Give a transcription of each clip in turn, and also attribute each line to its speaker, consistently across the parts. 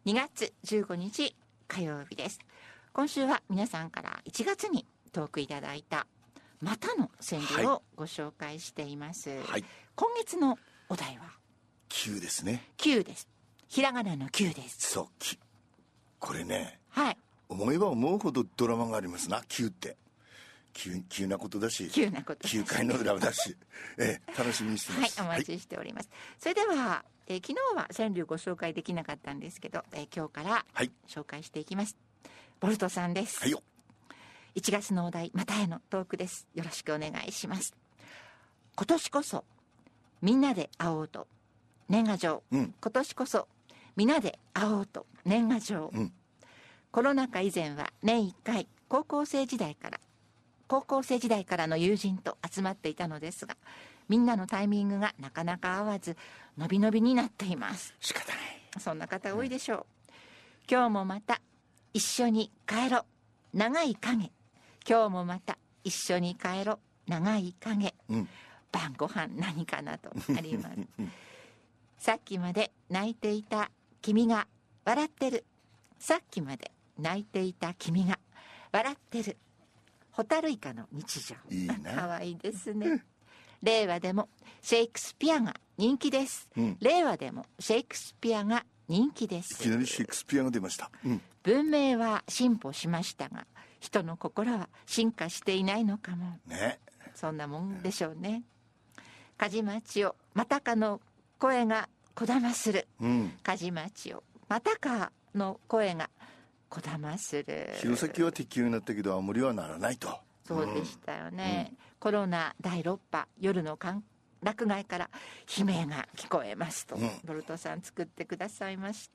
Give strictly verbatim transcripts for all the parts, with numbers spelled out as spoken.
Speaker 1: にがつじゅうごにち火曜日です。今週は皆さんからいちがつにトークいただいたまたの川柳をご紹介しています、はい、今月のお題は
Speaker 2: きゅうですね。
Speaker 1: きゅうです。ひらがなのきゅうです。
Speaker 2: そう、きこれね、
Speaker 1: はい、
Speaker 2: 思えば思うほどドラマがありますな。きゅうって急, 急なことだし、
Speaker 1: 急なことだし、
Speaker 2: きゅうかいの裏だし、ええ、楽しみにしてます。
Speaker 1: はい、お待ちしております、はい、それでは、えー、昨日は川柳ご紹介できなかったんですけど、えー、今日から紹介していきます、はい、ボルトさんです。
Speaker 2: はいよ。
Speaker 1: いちがつのお題またへのトークです。よろしくお願いします。今年こそみんなで会おうと年賀状、うん、今年こそみんなで会おうと年賀状、うん、コロナ禍以前は年いっかい高校生時代から高校生時代からの友人と集まっていたのですが、みんなのタイミングがなかなか合わずのびのびになっています。
Speaker 2: 仕方ない。
Speaker 1: そんな方多いでしょう、うん、今日もまた一緒に帰ろ長い影、今日もまた一緒に帰ろ長い影、うん、晩ご飯何かなとありますさっきまで泣いていた君が笑ってる、さっきまで泣いていた君が笑ってる、ホタルイカの日常。
Speaker 2: いいな。
Speaker 1: かわいいですね令和でもシェイクスピアが人気です、うん、令和でもシェイクスピアが人気です。
Speaker 2: いきなりシェイクスピアが出ました、うん、
Speaker 1: 文明は進歩しましたが人の心は進化していないのかも、
Speaker 2: ね、
Speaker 1: そんなもんでしょうね。梶町をまたかの声がこだまする、うん、梶町をまたかの声がこだまする。
Speaker 2: 弘前は適用になったけど青森はならないと。
Speaker 1: そうでしたよね、うん、コロナだいろっぱ夜の歓楽街から悲鳴が聞こえますと、うん、ボルトさん作ってくださいました、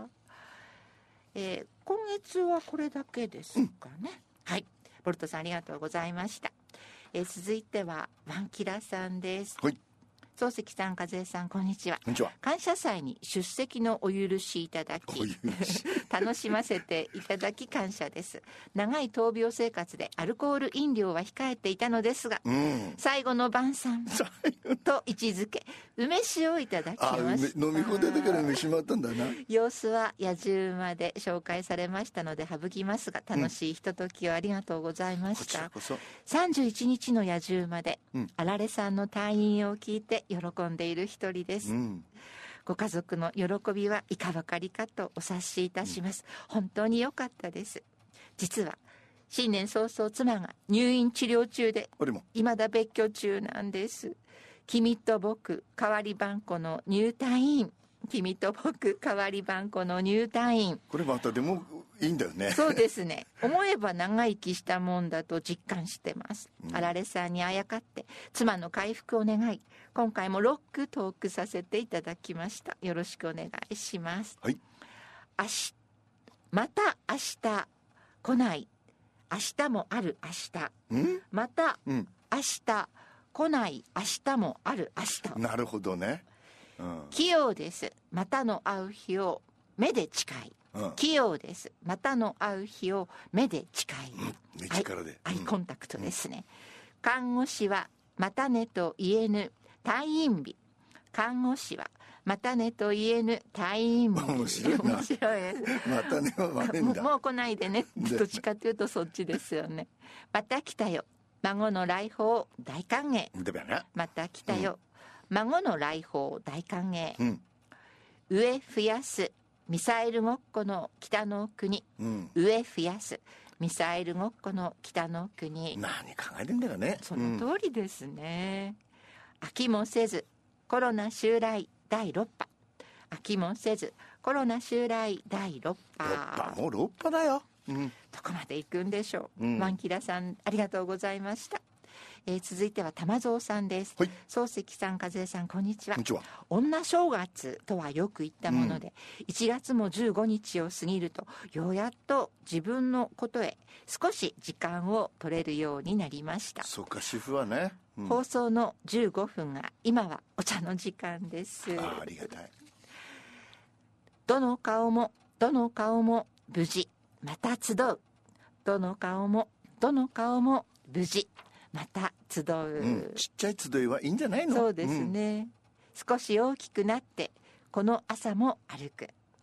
Speaker 1: えー、今月はこれだけですかね、うん、はい、ボルトさんありがとうございました、えー、続いてはワンキラさんです。
Speaker 2: はい、
Speaker 1: 漱石さん、和江さん、こんにちは。
Speaker 2: こんにちは。
Speaker 1: 感謝祭に出席のお許しいただき楽しませていただき感謝です。長い闘病生活でアルコール飲料は控えていたのですが、うん、最後の晩餐と位置づけ梅酒をいただきました。
Speaker 2: あ、飲み放題だから梅酒もあったんだな。
Speaker 1: 様子は野獣まで紹介されましたので省きますが、楽しいひとときをありがとうございました、うん、こちらこそ。さんじゅういちにちの野獣まで、うん、あられさんの退院を聞いて喜んでいる一人です、うん、ご家族の喜びはいかばかりかとお察しいたします、うん、本当に良かったです。実は新年早々妻が入院治療中で未だ別居中なんです。君と僕代わり番この入退院、君と僕代わり番この入退院。
Speaker 2: これまたでもいいんだよね。
Speaker 1: そうですね、思えば長生きしたもんだと実感してます、うん、あられさんにあやかって妻の回復を願い、今回もロックトークさせていただきました。よろしくお願いします。
Speaker 2: はい。
Speaker 1: 明日また明日来ない明日もある明日、んまた、うん、明日来ない明日もある明日。
Speaker 2: なるほどね、
Speaker 1: うん、器用ですまたの会う日を目で誓い、うん、器用ですまたの会う日を目で誓い、
Speaker 2: うん、目力で、
Speaker 1: アイ、アイコンタクトですね、うん、看護師はまたねと言えぬ退院日、看護師はまたねと言えぬ退院日。
Speaker 2: 面白いな。
Speaker 1: 面白いです
Speaker 2: またねは悪いんだ。
Speaker 1: もう来ないでねどっちかというとそっちですよねまた来たよ孫の来訪大歓迎、また来たよ、うん、孫の来訪大歓迎、うん、上増やすミサイルごっこの北の国、うん、上増やすミサイルごっこの北の国。
Speaker 2: 何考えてんだよね。
Speaker 1: その通りですね、うん、飽きもせずコロナ襲来だいろっぱ、飽きもせずコロナ襲来だいろっぱ。
Speaker 2: ろっぱもうろっぱだよ、うん、
Speaker 1: どこまで行くんでしょう、うん、ワンキラさんありがとうございました、えー、続いては玉蔵さんです。漱石さん、和江さん、こんにちは。
Speaker 2: こんにちは。
Speaker 1: 女正月とはよく言ったもので、うん、いちがつもじゅうごにちを過ぎるとようやっと自分のことへ少し時間を取れるようになりました。
Speaker 2: そうか、主婦はね、
Speaker 1: うん、放送のじゅうごふんが今はお茶の時間です。
Speaker 2: あ, ありがたい。
Speaker 1: どの顔もどの顔も無事また集う、どの顔もどの顔も無事また集う、うん、
Speaker 2: ちっちゃい集いはいいんじゃないの。
Speaker 1: そうですね、うん、少し大きくなってこの朝も歩く、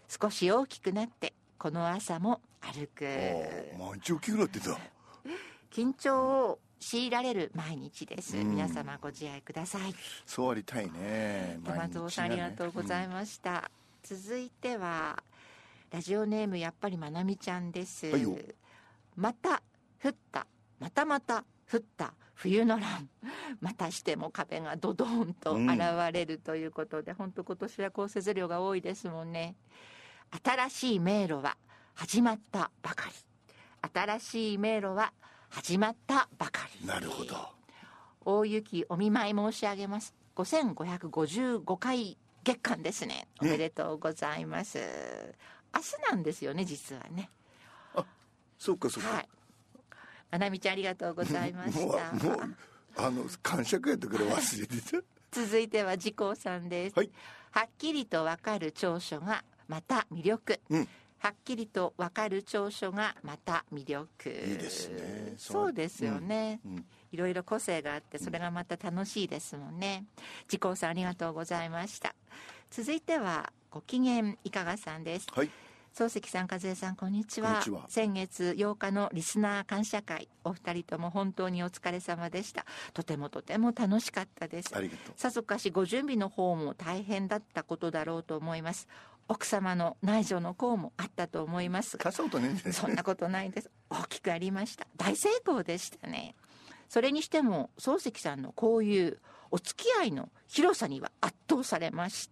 Speaker 1: 少し大きくなってこの朝も歩く。
Speaker 2: 毎日大きくなってた。
Speaker 1: 緊張を強いられる毎日です、うん、皆様ご自愛ください。
Speaker 2: そうありたいね。
Speaker 1: 玉蔵さん、ね、ありがとうございました、うん、続いてはラジオネームやっぱりまなみちゃんです、はい、また降ったまたまた降った冬の乱、またしても壁がドドンと現れるということで、うん、本当今年は降雪量が多いですもんね。新しい迷路は始まったばかり。新しい迷路は始まったばかり。
Speaker 2: なるほど。
Speaker 1: 大雪お見舞い申し上げます。ごせんごひゃくごじゅうごかい月間ですね。おめでとうございます。明日なんですよね、実はね。
Speaker 2: あ、そうかそうか。はい。
Speaker 1: まなみちゃんありがとうございました。
Speaker 2: もう、もうあの感触やったから忘れてた。
Speaker 1: 続いては時光さんです。はい。はっきりとわかる長所がまた魅力。うん。はっきりとわかる長所がまた魅力。
Speaker 2: いいですね。
Speaker 1: そうですよね、うんうん、いろいろ個性があってそれがまた楽しいですもんね。時光さんありがとうございました。続いてはご機嫌いかがさんです。はい。漱石さん、和江さん、こんにちは。こんにちは。先月ようかのリスナー感謝会、お二人とも本当にお疲れ様でした。とてもとても楽しかったです。
Speaker 2: ありがとう。
Speaker 1: さぞかしご準備の方も大変だったことだろうと思います。奥様の内助の功もあったと思いますが、
Speaker 2: そ
Speaker 1: んなことないです。大きくありました。大成功でしたね。それにしても漱石さんのこういうお付き合いの広さには圧倒されました。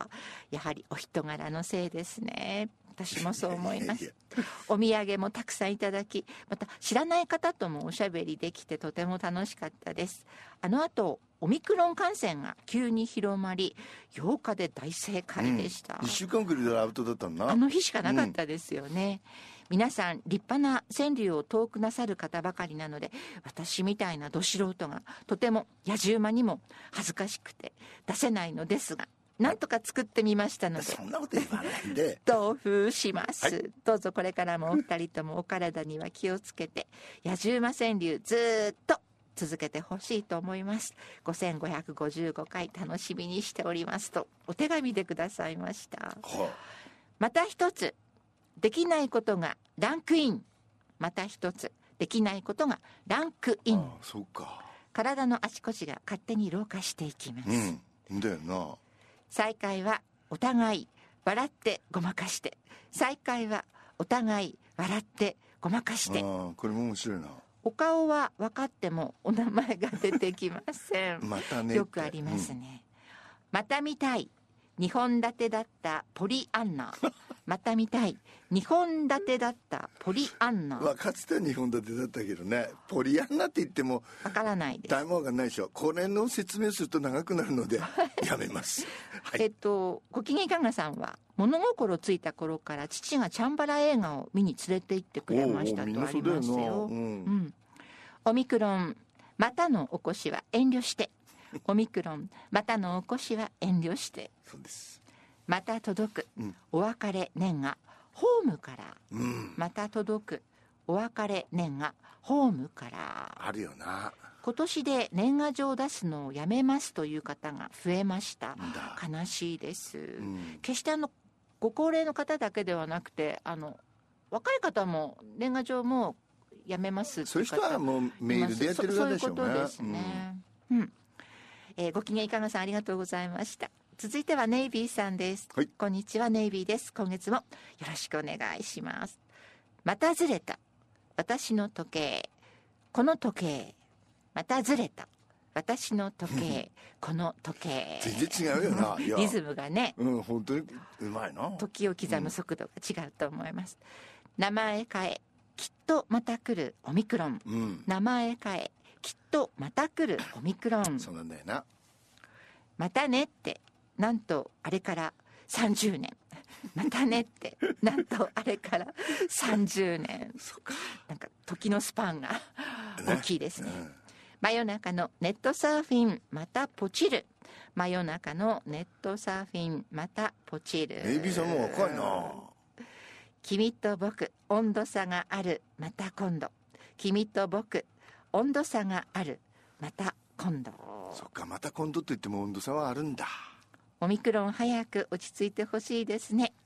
Speaker 1: やはりお人柄のせいですね。私もそう思います。いやいや、お土産もたくさんいただき、また知らない方ともおしゃべりできてとても楽しかったです。あの後オミクロン感染が急に広まりようかで大正解でした、
Speaker 2: うん、いっしゅうかんくらいでアウトだったんだ。
Speaker 1: あの日しかなかったですよね、うん、皆さん立派な川柳を遠くなさる方ばかりなので、私みたいなど素人がとても野じ馬にも恥ずかしくて出せないのですが、なんとか作ってみましたので、
Speaker 2: そんなこと言わないで
Speaker 1: 同封します、はい、どうぞこれからもお二人ともお体には気をつけて野じ馬川柳ずっと続けてほしいと思います。ごせんごひゃくごじゅうごかい楽しみにしておりますとお手紙でくださいました、はあ、また一つできないことがランクイン。また一つできないことがランクイン。ああ、
Speaker 2: そうか。
Speaker 1: 体のあちこちが勝手に老化していきます。
Speaker 2: うんだよな。
Speaker 1: 再会はお互い笑ってごまかして。再会はお互い笑ってごまかして。
Speaker 2: ああ、これも面白いな。
Speaker 1: お顔は分かってもお名前が出てきません。
Speaker 2: またね。
Speaker 1: よくありますね、うん、また見たいにほん立てだったポリアンナまた見たいにほん立てだったポリアンナ。
Speaker 2: かつてはにほん立てだったけどね、ポリアンナって言っても
Speaker 1: わからないです。
Speaker 2: タイムがないでしょ。これの説明すると長くなるのでやめます、
Speaker 1: はい、えっとご機嫌いかがさんは物心ついた頃から父がチャンバラ映画を見に連れて行ってくれましたとありますよ、うんうん、オミクロンまたのお越しは遠慮してオミクロンまたのお越しは遠慮して。
Speaker 2: そうです。
Speaker 1: また届く、うん、お別れ年がホームから、うん、また届くお別れ年がホームから。
Speaker 2: あるよな。
Speaker 1: 今年で年賀状を出すのをやめますという方が増えました。悲しいです、うん、決してあのご高齢の方だけではなくて、あの若い方も年賀状もやめますっていう方。
Speaker 2: そういう人はもうメールでやってる方でしょうね。
Speaker 1: そういうことですね、うんうん、えー、ご機嫌いかがさんありがとうございました。続いてはネイビーさんです、はい、こんにちは、ネイビーです。今月もよろしくお願いします。またずれた私の時計この時計、またずれた私の時計この時計。
Speaker 2: 全然違うよな。いや
Speaker 1: リズムがね、
Speaker 2: うん、本当にうまいな。
Speaker 1: 時を刻む速度が違うと思います、うん、名前変えきっとまた来るオミクロン、うん、名前変えきっとまた来るオミクロン。
Speaker 2: そうなんだよな。
Speaker 1: またねってなんとあれからさんじゅうねんまたねってなんとあれからさんじゅうねん。
Speaker 2: そっか。
Speaker 1: なんか時のスパンが大きいですね、うん、真夜中のネットサーフィンまたポチる。真夜中のネットサーフィンまたポチる。
Speaker 2: エイビーさんも若いな。
Speaker 1: 君と僕温度差があるまた今度。君と僕温度差があるまた今度。
Speaker 2: そっか、また今度といっても温度差はあるんだ。
Speaker 1: オミクロン早く落ち着いてほしいですね。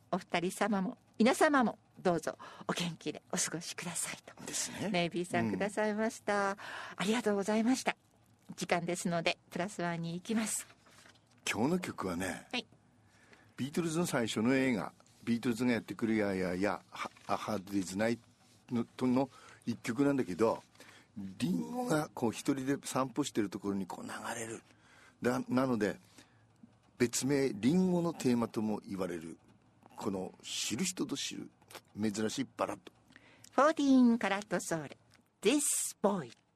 Speaker 1: お二人様も皆様もどうぞお元気でお過ごしくださいと
Speaker 2: ですね。
Speaker 1: ネイビーさんくださいました、うん、ありがとうございました。時間ですのでプラスワンに行きます。
Speaker 2: 今日の曲はね、
Speaker 1: はい、
Speaker 2: ビートルズの最初の映画ビートルズがやってくるやややハードディズナイトの一曲なんだけど、リンゴがこう一人で散歩してるところにこう流れるだなので別名リンゴのテーマとも言われるこの知る人ぞ知る珍しいバラッド
Speaker 1: フォーティーンカラットソウル This Boy